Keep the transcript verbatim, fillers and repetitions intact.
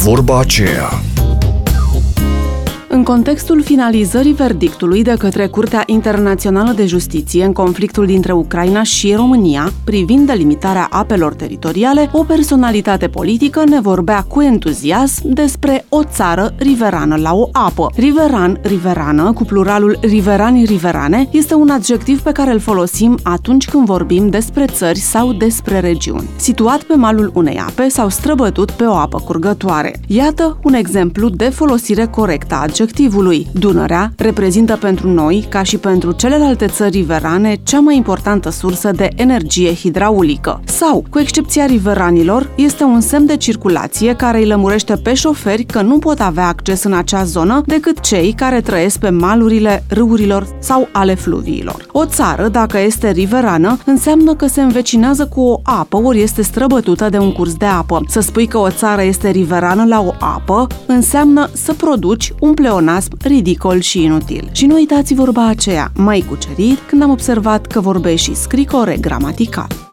vorba aceea. În contextul finalizării verdictului de către Curtea Internațională de Justiție în conflictul dintre Ucraina și România, privind delimitarea apelor teritoriale, o personalitate politică ne vorbea cu entuziasm despre o țară riverană la o apă. Riveran, riverană, cu pluralul riverani, riverane, este un adjectiv pe care îl folosim atunci când vorbim despre țări sau despre regiuni. Situat pe malul unei ape sau străbătut pe o apă curgătoare. Iată un exemplu de folosire corectă a adjectivului. Dunărea reprezintă pentru noi, ca și pentru celelalte țări riverane, cea mai importantă sursă de energie hidraulică. Sau, cu excepția riveranilor, este un semn de circulație care îi lămurește pe șoferi că nu pot avea acces în acea zonă decât cei care trăiesc pe malurile râurilor sau ale fluviilor. O țară, dacă este riverană, înseamnă că se învecinează cu o apă ori este străbătută de un curs de apă. Să spui că o țară este riverană la o apă înseamnă să produci un pleonasm ridicol și inutil. Și nu uitați vorba aceea, m-ai cucerit când am observat că vorbești și scrii corect gramatical.